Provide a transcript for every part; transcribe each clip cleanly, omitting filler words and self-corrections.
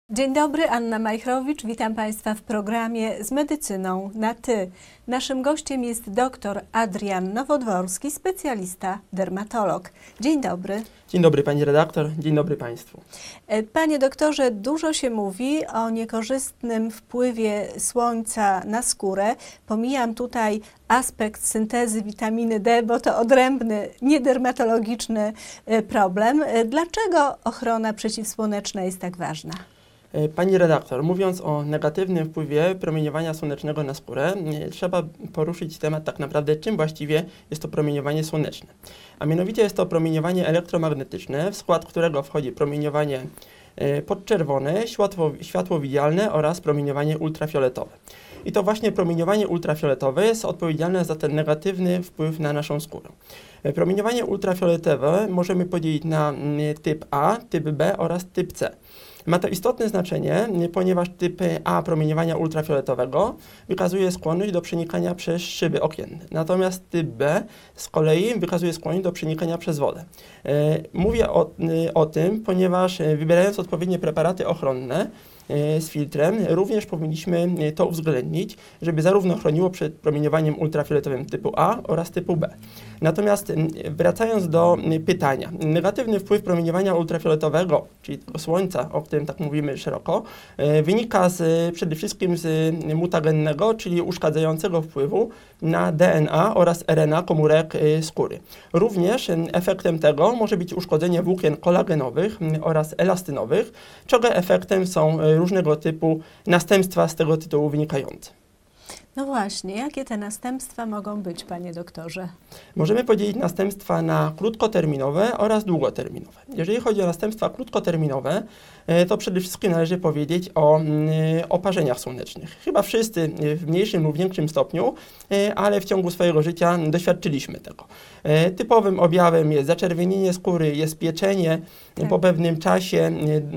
Dzień dobry, Anna Majchrowicz. Witam Państwa w programie Z medycyną na ty. Naszym gościem jest dr Adrian Nowodworski, specjalista dermatolog. Dzień dobry. Dzień dobry Pani redaktor, dzień dobry Państwu. Panie doktorze, dużo się mówi o niekorzystnym wpływie słońca na skórę. Pomijam tutaj aspekt syntezy witaminy D, bo to odrębny, niedermatologiczny problem. Dlaczego ochrona przeciwsłoneczna jest tak ważna? Pani redaktor, mówiąc o negatywnym wpływie promieniowania słonecznego na skórę, trzeba poruszyć temat tak naprawdę, czym właściwie jest to promieniowanie słoneczne. A mianowicie jest to promieniowanie elektromagnetyczne, w skład którego wchodzi promieniowanie podczerwone, światło widzialne oraz promieniowanie ultrafioletowe. I to właśnie promieniowanie ultrafioletowe jest odpowiedzialne za ten negatywny wpływ na naszą skórę. Promieniowanie ultrafioletowe możemy podzielić na typ A, typ B oraz typ C. Ma to istotne znaczenie, ponieważ typ A promieniowania ultrafioletowego wykazuje skłonność do przenikania przez szyby okienne. Natomiast typ B z kolei wykazuje skłonność do przenikania przez wodę. Mówię o tym, ponieważ wybierając odpowiednie preparaty ochronne z filtrem, również powinniśmy to uwzględnić, żeby zarówno chroniło przed promieniowaniem ultrafioletowym typu A oraz typu B. Natomiast wracając do pytania, negatywny wpływ promieniowania ultrafioletowego, czyli tego słońca, o którym tak mówimy szeroko, wynika przede wszystkim z mutagennego, czyli uszkadzającego wpływu na DNA oraz RNA komórek skóry. Również efektem tego może być uszkodzenie włókien kolagenowych oraz elastynowych, czego efektem są różnego typu następstwa z tego tytułu wynikające. No właśnie, jakie te następstwa mogą być, panie doktorze? Możemy podzielić następstwa na krótkoterminowe oraz długoterminowe. Jeżeli chodzi o następstwa krótkoterminowe, to przede wszystkim należy powiedzieć o oparzeniach słonecznych. Chyba wszyscy w mniejszym lub większym stopniu, ale w ciągu swojego życia doświadczyliśmy tego. Typowym objawem jest zaczerwienienie skóry, jest pieczenie, po pewnym czasie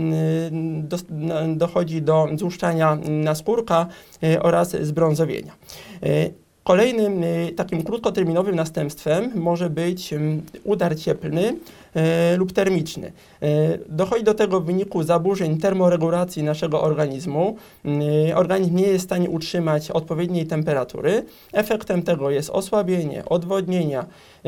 dochodzi do złuszczania naskórka oraz zbrązowienia. Kolejnym takim krótkoterminowym następstwem może być udar cieplny lub termiczny. Dochodzi do tego w wyniku zaburzeń termoregulacji naszego organizmu. Organizm nie jest w stanie utrzymać odpowiedniej temperatury. Efektem tego jest osłabienie, odwodnienia,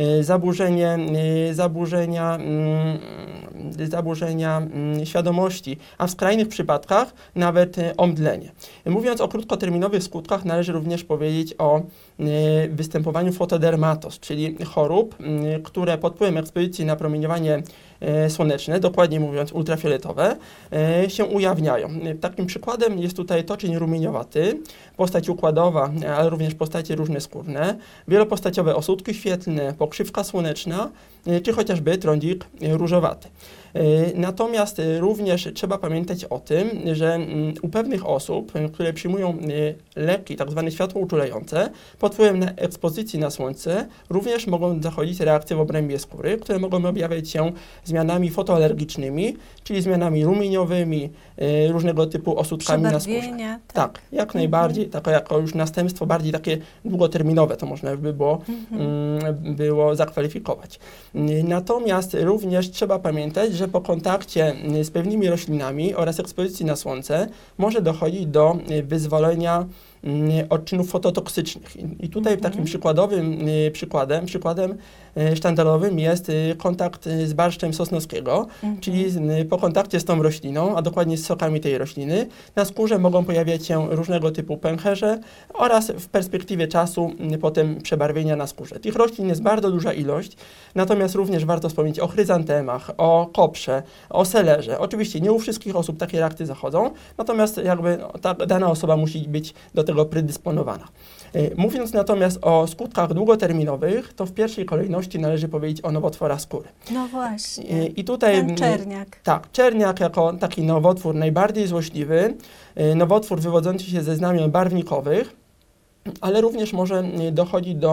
zaburzenia świadomości, a w skrajnych przypadkach nawet omdlenie. Mówiąc o krótkoterminowych skutkach, należy również powiedzieć o występowaniu fotodermatos, czyli chorób, które pod wpływem ekspozycji na promieniowanie słoneczne, dokładnie mówiąc ultrafioletowe, się ujawniają. Takim przykładem jest tutaj toczeń rumieniowaty, postać układowa, ale również postacie różne skórne, wielopostaciowe osódki świetlne, pokrzywka słoneczna, czy chociażby trądzik różowaty. Natomiast również trzeba pamiętać o tym, że u pewnych osób, które przyjmują leki tak zwane światło uczulające, pod wpływem ekspozycji na słońce również mogą zachodzić reakcje w obrębie skóry, które mogą objawiać się zmianami fotoalergicznymi, czyli zmianami rumieniowymi, różnego typu osódkami na skórze. Tak, jak najbardziej, jako już następstwo bardziej takie długoterminowe, to można by było zakwalifikować. Natomiast również trzeba pamiętać, że po kontakcie z pewnymi roślinami oraz ekspozycji na słońce może dochodzić do wyzwolenia odczynów fototoksycznych. I tutaj takim przykładem sztandarowym jest kontakt z barszczem sosnowskiego, czyli po kontakcie z tą rośliną, a dokładnie z sokami tej rośliny, na skórze mogą pojawiać się różnego typu pęcherze oraz w perspektywie czasu potem przebarwienia na skórze. Tych roślin jest bardzo duża ilość, natomiast również warto wspomnieć o chryzantemach, o koprze, o selerze. Oczywiście nie u wszystkich osób takie reakcje zachodzą, natomiast dana osoba musi być do tego predysponowana. Mówiąc natomiast o skutkach długoterminowych, to w pierwszej kolejności należy powiedzieć o nowotworach skóry. No właśnie. I tutaj ten czerniak. Tak, czerniak jako taki nowotwór najbardziej złośliwy, nowotwór wywodzący się ze znamion barwnikowych, ale również może dochodzić do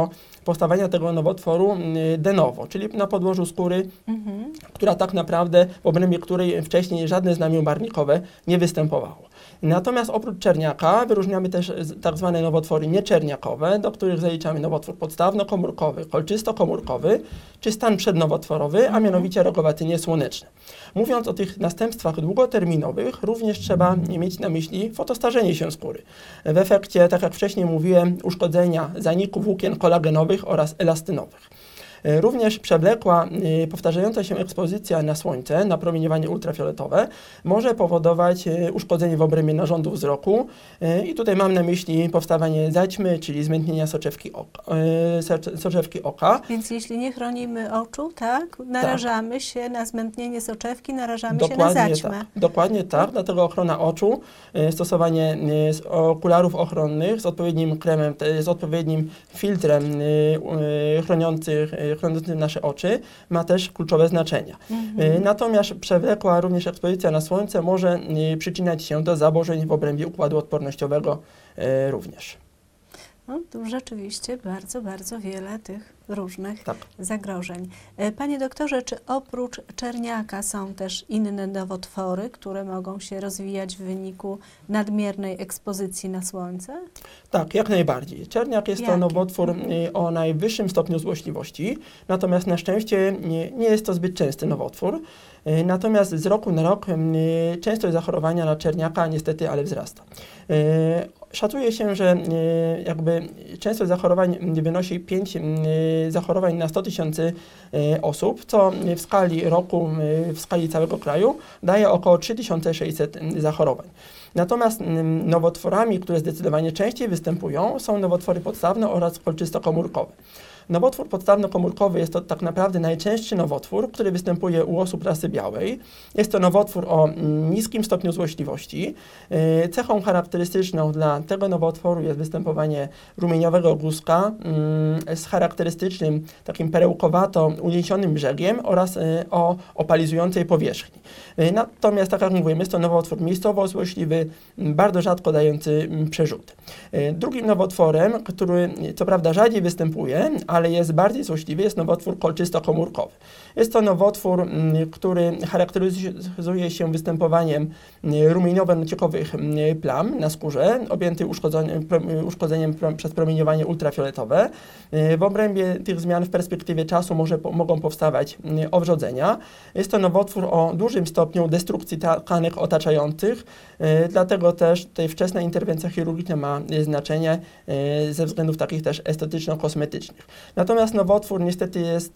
powstawania tego nowotworu de novo, czyli na podłożu skóry, która tak naprawdę, w obrębie której wcześniej żadne znamię barwnikowe nie występowało. Natomiast oprócz czerniaka wyróżniamy też tak zwane nowotwory nieczerniakowe, do których zaliczamy nowotwór podstawno-komórkowy, kolczysto-komórkowy czy stan przednowotworowy, a mianowicie rogowatynię słoneczne. Mówiąc o tych następstwach długoterminowych, również trzeba mieć na myśli fotostarzenie się skóry. W efekcie, tak jak wcześniej mówiłem, uszkodzenia zaniku włókien kolagenowych oraz elastynowych. Również przewlekła, powtarzająca się ekspozycja na słońce, na promieniowanie ultrafioletowe może powodować uszkodzenie w obrębie narządu wzroku i tutaj mam na myśli powstawanie zaćmy, czyli zmętnienia soczewki oka. Więc jeśli nie chronimy oczu, tak, narażamy się na zmętnienie soczewki, narażamy się na Dokładnie zaćmę. tak. Dokładnie tak, dlatego ochrona oczu, stosowanie okularów ochronnych z odpowiednim kremem, z odpowiednim filtrem chroniącym nasze oczy ma też kluczowe znaczenie. Natomiast przewlekła również ekspozycja na słońce może przyczyniać się do zaburzeń w obrębie układu odpornościowego również. No, tu rzeczywiście bardzo, bardzo wiele tych różnych zagrożeń. Panie doktorze, czy oprócz czerniaka są też inne nowotwory, które mogą się rozwijać w wyniku nadmiernej ekspozycji na słońce? Tak, jak najbardziej. Czerniak jest to nowotwór o najwyższym stopniu złośliwości, natomiast na szczęście nie jest to zbyt częsty nowotwór. Natomiast z roku na rok częstość zachorowania na czerniaka niestety ale wzrasta. Szacuje się, że jakby częstość zachorowań wynosi 5 zachorowań na 100 tysięcy osób, co w skali roku, w skali całego kraju daje około 3600 zachorowań. Natomiast nowotworami, które zdecydowanie częściej występują, są nowotwory podstawne oraz kolczysto-komórkowe. Nowotwór podstawno-komórkowy jest to tak naprawdę najczęstszy nowotwór, który występuje u osób rasy białej. Jest to nowotwór o niskim stopniu złośliwości. Cechą charakterystyczną dla tego nowotworu jest występowanie rumieniowego guzka z charakterystycznym takim perełkowato uniesionym brzegiem oraz o opalizującej powierzchni. Natomiast, tak jak mówiłem, jest to nowotwór miejscowo złośliwy, bardzo rzadko dający przerzuty. Drugim nowotworem, który co prawda rzadziej występuje, ale jest bardziej złośliwy, jest nowotwór kolczysto-komórkowy. Jest to nowotwór, który charakteryzuje się występowaniem rumieniowo-naciekowych plam na skórze, objętej uszkodzeniem przez promieniowanie ultrafioletowe. W obrębie tych zmian w perspektywie czasu mogą powstawać owrzodzenia. Jest to nowotwór o dużym stopniu destrukcji tkanek otaczających, dlatego też tutaj wczesna interwencja chirurgiczna ma znaczenie ze względów takich też estetyczno-kosmetycznych. Natomiast nowotwór niestety jest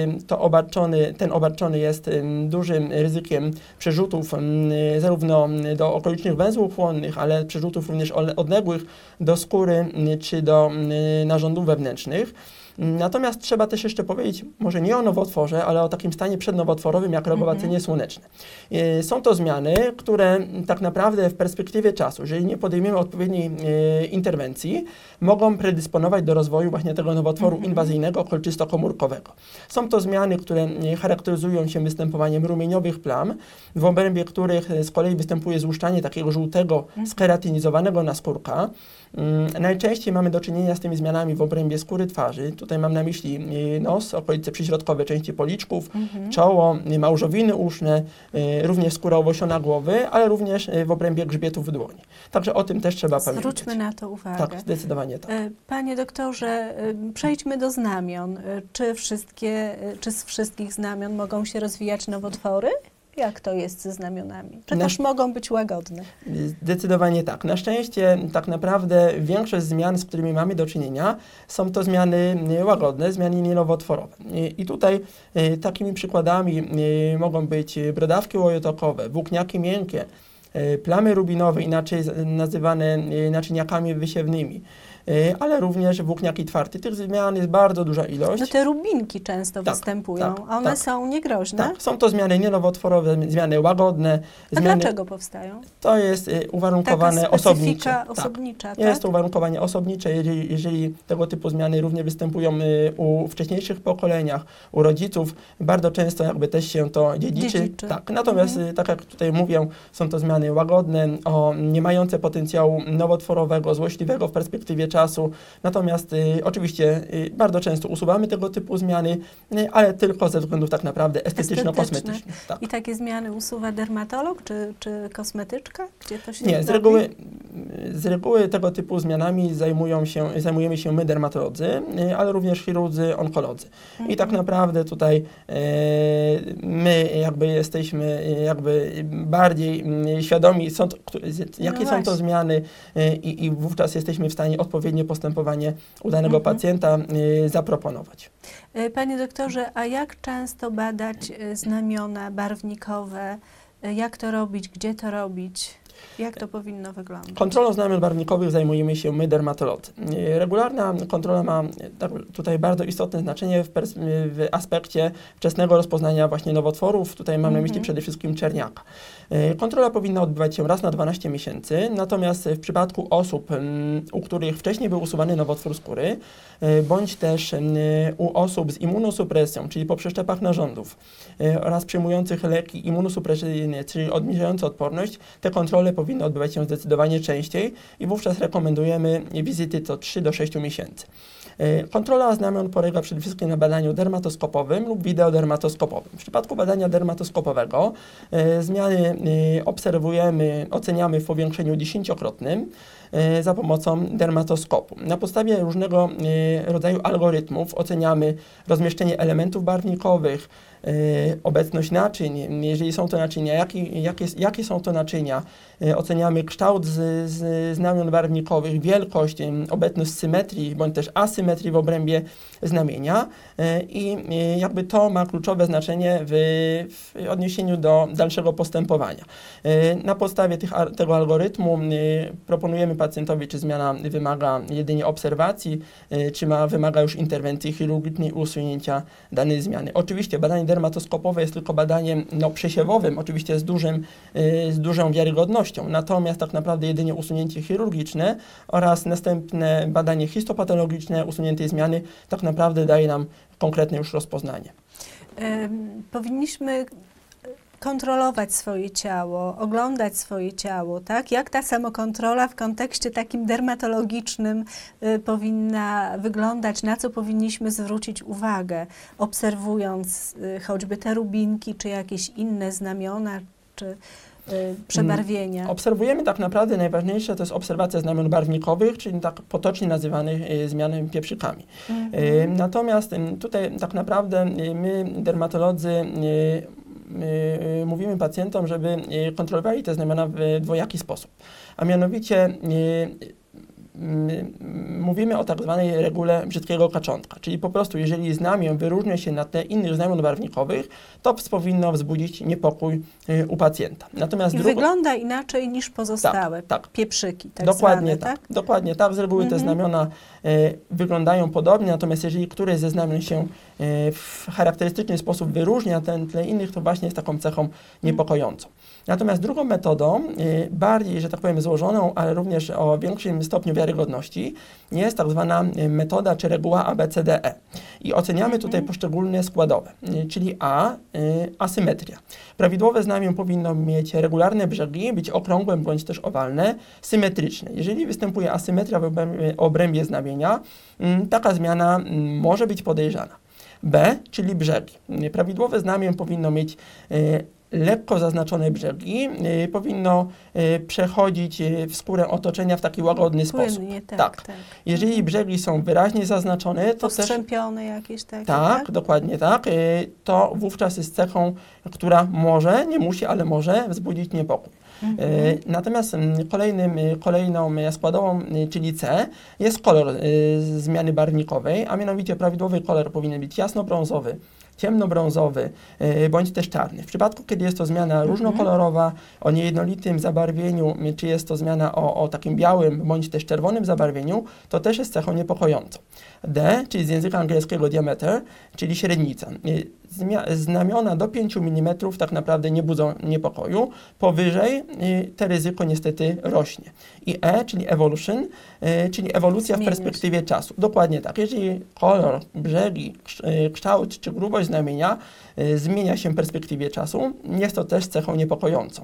ten obarczony jest dużym ryzykiem przerzutów zarówno do okolicznych węzłów chłonnych, ale przerzutów również odległych do skóry czy do narządów wewnętrznych. Natomiast trzeba też jeszcze powiedzieć, może nie o nowotworze, ale o takim stanie przednowotworowym jak rogowatynie słoneczne. Są to zmiany, które tak naprawdę w perspektywie czasu, jeżeli nie podejmiemy odpowiedniej interwencji, mogą predysponować do rozwoju właśnie tego nowotworu inwazyjnego kolczysto-komórkowego. Są to zmiany, które charakteryzują się występowaniem rumieniowych plam, w obrębie których z kolei występuje złuszczanie takiego żółtego, skeratynizowanego naskórka. Najczęściej mamy do czynienia z tymi zmianami w obrębie skóry twarzy. Tutaj mam na myśli nos, okolice przyśrodkowe części policzków, czoło, małżowiny uszne, również skóra owłosiona głowy, ale również w obrębie grzbietów w dłoni. Także o tym też trzeba pamiętać. Zwróćmy na to uwagę. Tak, zdecydowanie tak. Panie doktorze, przejdźmy do znamion. Czy z wszystkich znamion mogą się rozwijać nowotwory? Jak to jest ze znamionami? Czy też mogą być łagodne? Zdecydowanie tak. Na szczęście tak naprawdę większość zmian, z którymi mamy do czynienia, są to zmiany łagodne, zmiany nienowotworowe. I tutaj takimi przykładami mogą być brodawki łojotokowe, włókniaki miękkie, plamy rubinowe, inaczej nazywane naczyniakami wysiewnymi, ale również włókniaki twarde. Tych zmian jest bardzo duża ilość. No te rubinki często występują, a one są niegroźne? Tak, są to zmiany nienowotworowe, zmiany łagodne. A dlaczego powstają? To jest uwarunkowane taka osobniczo. osobnicza, tak? Jest to uwarunkowanie osobnicze, jeżeli tego typu zmiany również występują u wcześniejszych pokoleniach, u rodziców, bardzo często jakby też się to dziedziczy. Tak. Natomiast tak jak tutaj mówię, są to zmiany zmiany łagodne, nie mające potencjału nowotworowego, złośliwego w perspektywie czasu. Natomiast oczywiście bardzo często usuwamy tego typu zmiany, ale tylko ze względów tak naprawdę estetyczno-kosmetycznych. Tak. I takie zmiany usuwa dermatolog czy kosmetyczka? Gdzie to się Nie, robi? z reguły tego typu zmianami zajmujemy się my, dermatolodzy, ale również chirurdzy, onkolodzy. I tak naprawdę tutaj my jesteśmy bardziej świadomi, jakie są to zmiany i wówczas jesteśmy w stanie odpowiednie postępowanie u danego pacjenta zaproponować. Panie doktorze, a jak często badać znamiona barwnikowe? Jak to robić? Gdzie to robić? Jak to powinno wyglądać? Kontrolą znamion barwnikowych zajmujemy się my, dermatolodzy. Regularna kontrola ma tutaj bardzo istotne znaczenie w aspekcie wczesnego rozpoznania właśnie nowotworów. Tutaj mam na myśli przede wszystkim czerniaka. Kontrola powinna odbywać się raz na 12 miesięcy, natomiast w przypadku osób, u których wcześniej był usuwany nowotwór skóry, bądź też u osób z immunosupresją, czyli po przeszczepach narządów oraz przyjmujących leki immunosupresyjne, czyli obniżające odporność, te kontrole powinny odbywać się zdecydowanie częściej i wówczas rekomendujemy wizyty co 3 do 6 miesięcy. Kontrola znamion polega przede wszystkim na badaniu dermatoskopowym lub wideodermatoskopowym. W przypadku badania dermatoskopowego zmiany oceniamy w powiększeniu 10-krotnym za pomocą dermatoskopu. Na podstawie różnego rodzaju algorytmów oceniamy rozmieszczenie elementów barwnikowych, obecność naczyń, jeżeli są to naczynia, jakie są to naczynia, oceniamy kształt znamion barwnikowych, wielkość, obecność symetrii bądź też asymetrii w obrębie znamienia i to ma kluczowe znaczenie w odniesieniu do dalszego postępowania. Na podstawie tego algorytmu proponujemy pacjentowi, czy zmiana wymaga jedynie obserwacji, czy wymaga już interwencji chirurgicznej usunięcia danej zmiany. Oczywiście badanie dermatoskopowe jest tylko badaniem przesiewowym, oczywiście z dużą wiarygodnością, natomiast tak naprawdę jedynie usunięcie chirurgiczne oraz następne badanie histopatologiczne usuniętej zmiany tak naprawdę daje nam konkretne już rozpoznanie. Powinniśmy kontrolować swoje ciało, oglądać swoje ciało, tak? Jak ta samokontrola w kontekście takim dermatologicznym powinna wyglądać, na co powinniśmy zwrócić uwagę, obserwując choćby te rubinki, czy jakieś inne znamiona, czy przebarwienia? Obserwujemy tak naprawdę, najważniejsze to jest obserwacja znamion barwnikowych, czyli tak potocznie nazywanych zmian pieprzykami. Natomiast tutaj tak naprawdę my, dermatolodzy, mówimy pacjentom, żeby kontrolowali te znamiona w dwojaki sposób. A mianowicie mówimy o tak zwanej regule brzydkiego kaczątka, czyli po prostu jeżeli znamion wyróżnia się na tle innych znamion barwnikowych, to powinno wzbudzić niepokój u pacjenta. Natomiast wygląda inaczej niż pozostałe pieprzyki, tak dokładnie zwane, tak? Dokładnie tak. Z reguły te znamiona wyglądają podobnie, natomiast jeżeli któreś ze znamion się w charakterystyczny sposób wyróżnia na tle innych, to właśnie jest taką cechą niepokojącą. Natomiast drugą metodą, bardziej, że tak powiem, złożoną, ale również o większym stopniu wiarygodności, jest tak zwana metoda czy reguła ABCDE. I oceniamy tutaj poszczególne składowe, czyli asymetria. Prawidłowe znamię powinno mieć regularne brzegi, być okrągłe bądź też owalne, symetryczne. Jeżeli występuje asymetria w obrębie znamienia, taka zmiana może być podejrzana. B, czyli brzegi. Prawidłowe znamię powinno mieć lekko zaznaczone brzegi, powinno przechodzić w skórę otoczenia w taki łagodny sposób. Płynnie, tak. Jeżeli brzegi są wyraźnie zaznaczone, to postrzępione jakieś takie, tak? Dokładnie tak. To wówczas jest cechą, która może, nie musi, ale może wzbudzić niepokój. Natomiast kolejną składową, czyli C, jest kolor zmiany barwnikowej, a mianowicie prawidłowy kolor powinien być jasnobrązowy, ciemnobrązowy bądź też czarny. W przypadku, kiedy jest to zmiana różnokolorowa, o niejednolitym zabarwieniu, czy jest to zmiana o takim białym bądź też czerwonym zabarwieniu, to też jest cechą niepokojącą. D, czyli z języka angielskiego diameter, czyli średnica. Znamiona do 5 mm tak naprawdę nie budzą niepokoju. Powyżej to ryzyko niestety rośnie. I E, czyli evolution, czyli ewolucja w perspektywie czasu. Dokładnie tak. Jeżeli kolor, brzegi, kształt czy grubość znamienia zmienia się w perspektywie czasu, jest to też cechą niepokojącą.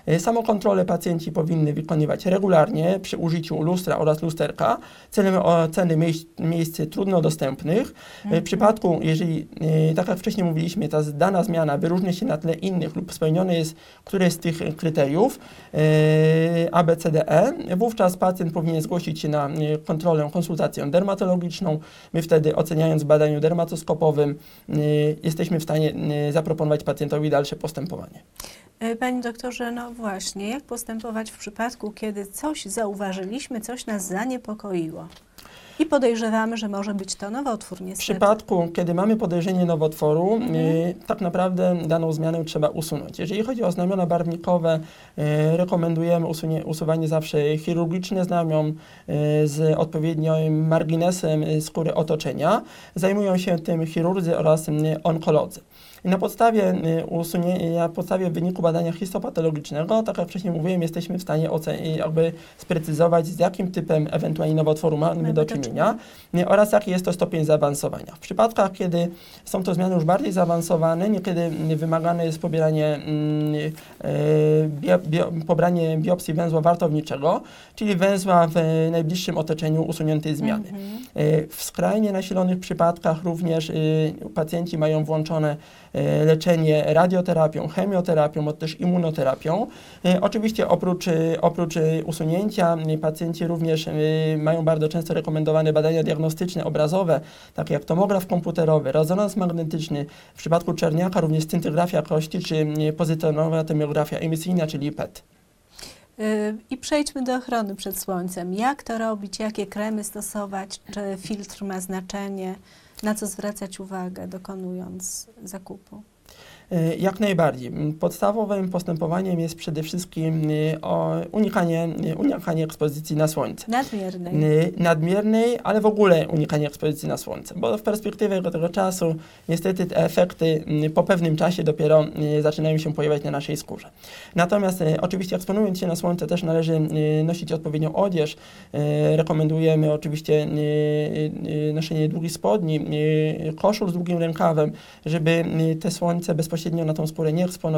Samokontrolę pacjenci powinny wykonywać regularnie przy użyciu lustra oraz lusterka celem oceny miejsc trudno dostępnych. W przypadku, jeżeli, tak jak wcześniej mówiliśmy, ta dana zmiana wyróżnia się na tle innych lub spełnione jest któreś z tych kryteriów A, B, C, D, E, wówczas pacjent powinien zgłosić się na kontrolę, konsultację dermatologiczną. My wtedy, oceniając w badaniu dermatoskopowym, jesteśmy w stanie zaproponować pacjentowi dalsze postępowanie. Panie doktorze, no właśnie, jak postępować w przypadku, kiedy coś zauważyliśmy, coś nas zaniepokoiło i podejrzewamy, że może być to nowotwór W niestety? przypadku, kiedy mamy podejrzenie nowotworu, tak naprawdę daną zmianę trzeba usunąć. Jeżeli chodzi o znamiona barwnikowe, rekomendujemy usuwanie zawsze chirurgiczne znamion z odpowiednim marginesem skóry otoczenia. Zajmują się tym chirurdzy oraz onkolodzy. I na podstawie wyniku badania histopatologicznego, tak jak wcześniej mówiłem, jesteśmy w stanie sprecyzować, z jakim typem ewentualnie nowotworu mamy do czynienia oraz jaki jest to stopień zaawansowania. W przypadkach, kiedy są to zmiany już bardziej zaawansowane, niekiedy wymagane jest pobranie biopsji węzła wartowniczego, czyli węzła w najbliższym otoczeniu usuniętej zmiany. W skrajnie nasilonych przypadkach również pacjenci mają włączone leczenie radioterapią, chemioterapią, bądź też immunoterapią. Oczywiście oprócz usunięcia pacjenci również mają bardzo często rekomendowane badania diagnostyczne obrazowe, takie jak tomograf komputerowy, rezonans magnetyczny, w przypadku czerniaka również scintygrafia kości czy pozytonowa tomografia emisyjna, czyli PET. I przejdźmy do ochrony przed słońcem. Jak to robić, jakie kremy stosować, czy filtr ma znaczenie, na co zwracać uwagę, dokonując zakupu? Jak najbardziej. Podstawowym postępowaniem jest przede wszystkim unikanie ekspozycji na słońce. Nadmiernej, ale w ogóle unikanie ekspozycji na słońce, bo w perspektywie tego czasu niestety te efekty po pewnym czasie dopiero zaczynają się pojawiać na naszej skórze. Natomiast oczywiście eksponując się na słońce też należy nosić odpowiednią odzież. Rekomendujemy oczywiście noszenie długich spodni, koszul z długim rękawem, żeby te słońce bezpośrednio na tą skórę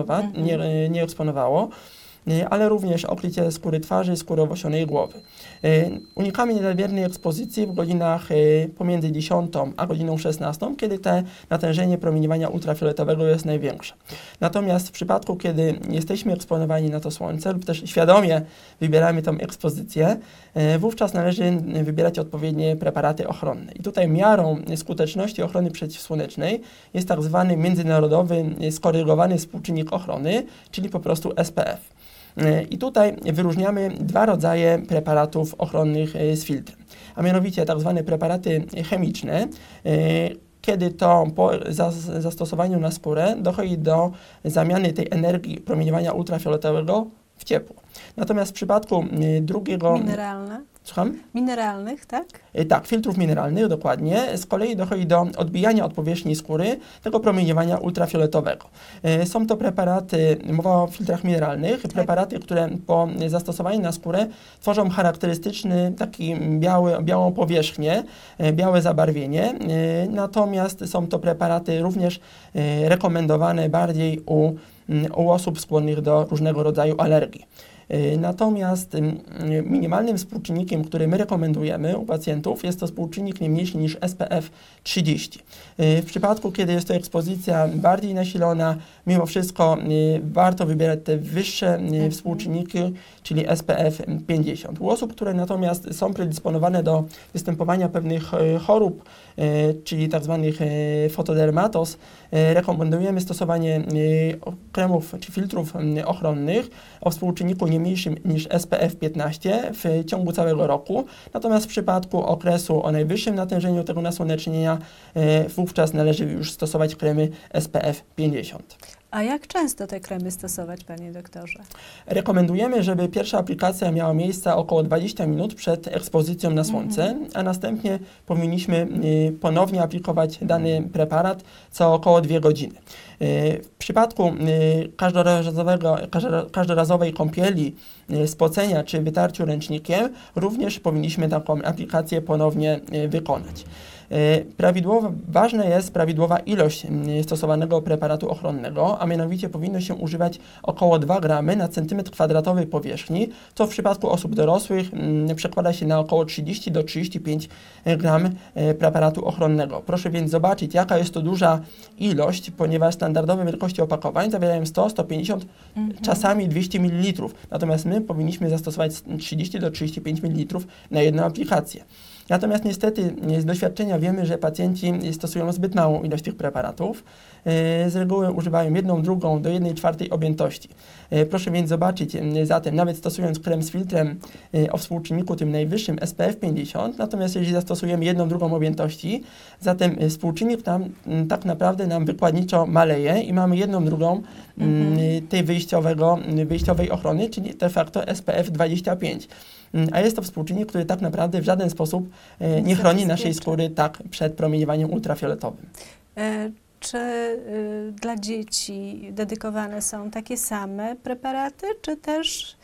nie eksponowało, ale również okrycie skóry twarzy, skóry owosionej głowy. Unikamy nadmiernej ekspozycji w godzinach pomiędzy 10 a godziną 16, kiedy te natężenie promieniowania ultrafioletowego jest największe. Natomiast w przypadku, kiedy jesteśmy eksponowani na to słońce lub też świadomie wybieramy tą ekspozycję, wówczas należy wybierać odpowiednie preparaty ochronne. I tutaj miarą skuteczności ochrony przeciwsłonecznej jest tak zwany międzynarodowy skorygowany współczynnik ochrony, czyli po prostu SPF. I tutaj wyróżniamy dwa rodzaje preparatów ochronnych z filtrem, a mianowicie tak zwane preparaty chemiczne, kiedy to po zastosowaniu na skórę dochodzi do zamiany tej energii promieniowania ultrafioletowego w ciepło. Natomiast w przypadku drugiego... Mineralne? Słucham? Mineralnych, tak? Tak, filtrów mineralnych, dokładnie. Z kolei dochodzi do odbijania od powierzchni skóry tego promieniowania ultrafioletowego. Są to preparaty, mowa o filtrach mineralnych, tak. Preparaty, które po zastosowaniu na skórę tworzą charakterystyczny taki białą powierzchnię, białe zabarwienie. Natomiast są to preparaty również rekomendowane bardziej u osób skłonnych do różnego rodzaju alergii. Natomiast minimalnym współczynnikiem, który my rekomendujemy u pacjentów, jest to współczynnik nie mniejszy niż SPF 30. W przypadku, kiedy jest to ekspozycja bardziej nasilona, mimo wszystko warto wybierać te wyższe współczynniki, czyli SPF 50. U osób, które natomiast są predysponowane do występowania pewnych chorób, czyli tzw. fotodermatos, rekomendujemy stosowanie kremów czy filtrów ochronnych o współczynniku nie mniejszym niż SPF 15 w ciągu całego roku. Natomiast w przypadku okresu o najwyższym natężeniu tego nasłonecznienia wówczas należy już stosować kremy SPF 50. A jak często te kremy stosować, panie doktorze? Rekomendujemy, żeby pierwsza aplikacja miała miejsce około 20 minut przed ekspozycją na słońce, a następnie powinniśmy ponownie aplikować dany preparat co około 2 godziny. W przypadku każdorazowej kąpieli, spocenia czy wytarciu ręcznikiem również powinniśmy taką aplikację ponownie wykonać. Ważna jest prawidłowa ilość stosowanego preparatu ochronnego, a mianowicie powinno się używać około 2 gramy na centymetr kwadratowy powierzchni, co w przypadku osób dorosłych przekłada się na około 30 do 35 gram preparatu ochronnego. Proszę więc zobaczyć, jaka jest to duża ilość, ponieważ standardowe wielkości opakowań zawierają 100, 150, czasami 200 ml. Natomiast my powinniśmy zastosować 30 do 35 ml na jedną aplikację. Natomiast niestety z doświadczenia wiemy, że pacjenci stosują zbyt małą ilość tych preparatów. Z reguły używają 1/2 do 1/4 objętości. Proszę więc zobaczyć, zatem nawet stosując krem z filtrem o współczynniku tym najwyższym SPF 50, natomiast jeżeli zastosujemy 1/2 objętości, zatem współczynnik tam tak naprawdę nam wykładniczo maleje i mamy 1/2 tej wyjściowej ochrony, czyli de facto SPF 25. A jest to współczynnik, który tak naprawdę w żaden sposób nie chroni naszej skóry tak przed promieniowaniem ultrafioletowym. Czy dla dzieci dedykowane są takie same preparaty, czy też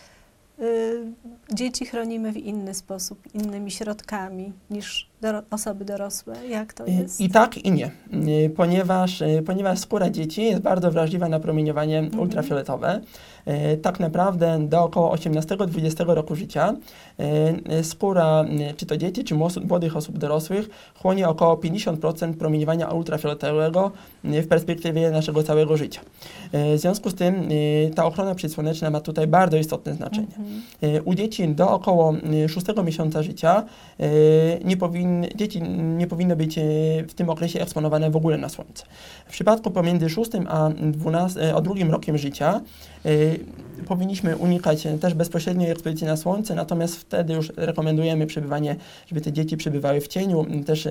dzieci chronimy w inny sposób, innymi środkami niż osoby dorosłe? Jak to jest? I tak, i nie, ponieważ skóra dzieci jest bardzo wrażliwa na promieniowanie ultrafioletowe. Tak naprawdę do około 18-20 roku życia skóra, czy to dzieci, czy młodych osób dorosłych, chłonie około 50% promieniowania ultrafioletowego w perspektywie naszego całego życia. W związku z tym ta ochrona przeciwsłoneczna ma tutaj bardzo istotne znaczenie. U dzieci do około 6 miesiąca życia dzieci nie powinny być w tym okresie eksponowane w ogóle na słońce. W przypadku pomiędzy 6 a 2 rokiem życia powinniśmy unikać też bezpośredniej ekspozycji na słońce, natomiast wtedy już rekomendujemy przebywanie, żeby te dzieci przebywały w cieniu. Też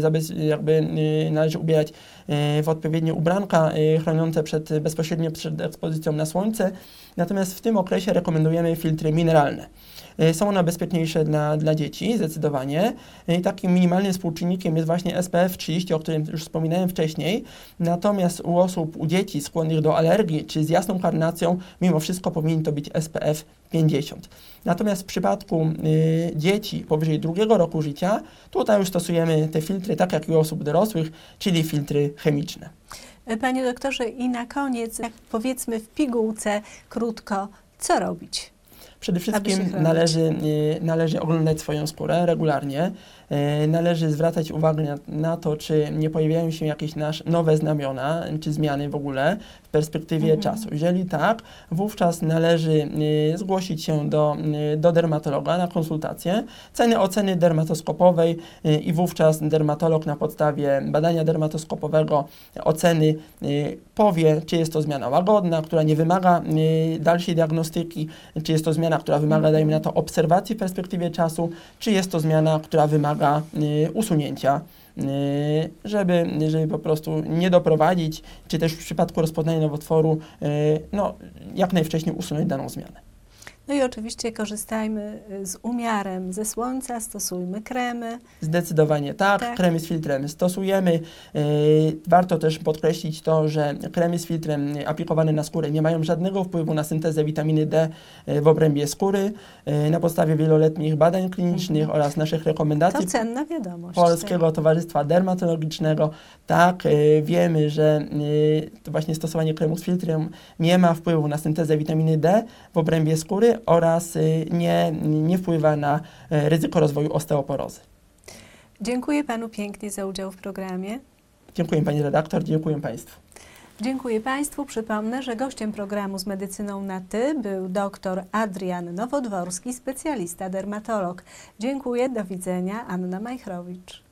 należy ubierać w odpowiednie ubranka chroniące bezpośrednio przed ekspozycją na słońce. Natomiast w tym okresie rekomendujemy filtry mineralne. Są one bezpieczniejsze dla dzieci, zdecydowanie. I takim minimalnym współczynnikiem jest właśnie SPF 30, o którym już wspominałem wcześniej. Natomiast u dzieci skłonnych do alergii, czy z jasną karnacją, mimo wszystko powinien to być SPF 50. Natomiast w przypadku dzieci powyżej 2 roku życia, tutaj już stosujemy te filtry, tak jak i u osób dorosłych, czyli filtry chemiczne. Panie doktorze, i na koniec, jak powiedzmy w pigułce, krótko, co robić? Przede wszystkim należy oglądać swoją skórę regularnie. Należy zwracać uwagę na to, czy nie pojawiają się jakieś nowe znamiona, czy zmiany w ogóle w perspektywie czasu. Jeżeli tak, wówczas należy zgłosić się do dermatologa na konsultację, oceny dermatoskopowej i wówczas dermatolog na podstawie badania dermatoskopowego oceny powie, czy jest to zmiana łagodna, która nie wymaga dalszej diagnostyki, czy jest to zmiana, która wymaga, dajmy na to, obserwacji w perspektywie czasu, czy jest to zmiana, która wymaga usunięcia, żeby po prostu nie doprowadzić, czy też w przypadku rozpoznania nowotworu, jak najwcześniej usunąć daną zmianę. No i oczywiście korzystajmy z umiarem ze słońca, stosujmy kremy. Zdecydowanie tak, kremy z filtrem stosujemy. Warto też podkreślić to, że kremy z filtrem aplikowane na skórę nie mają żadnego wpływu na syntezę witaminy D w obrębie skóry. Na podstawie wieloletnich badań klinicznych oraz naszych rekomendacji to cenna wiadomość. Polskiego Towarzystwa Dermatologicznego, tak, wiemy, że to właśnie stosowanie kremu z filtrem nie ma wpływu na syntezę witaminy D w obrębie skóry oraz nie wpływa na ryzyko rozwoju osteoporozy. Dziękuję Panu pięknie za udział w programie. Dziękuję Pani redaktor, dziękuję Państwu. Dziękuję Państwu. Przypomnę, że gościem programu z medycyną na Ty był dr Adrian Nowodworski, specjalista dermatolog. Dziękuję, do widzenia. Anna Majchrowicz.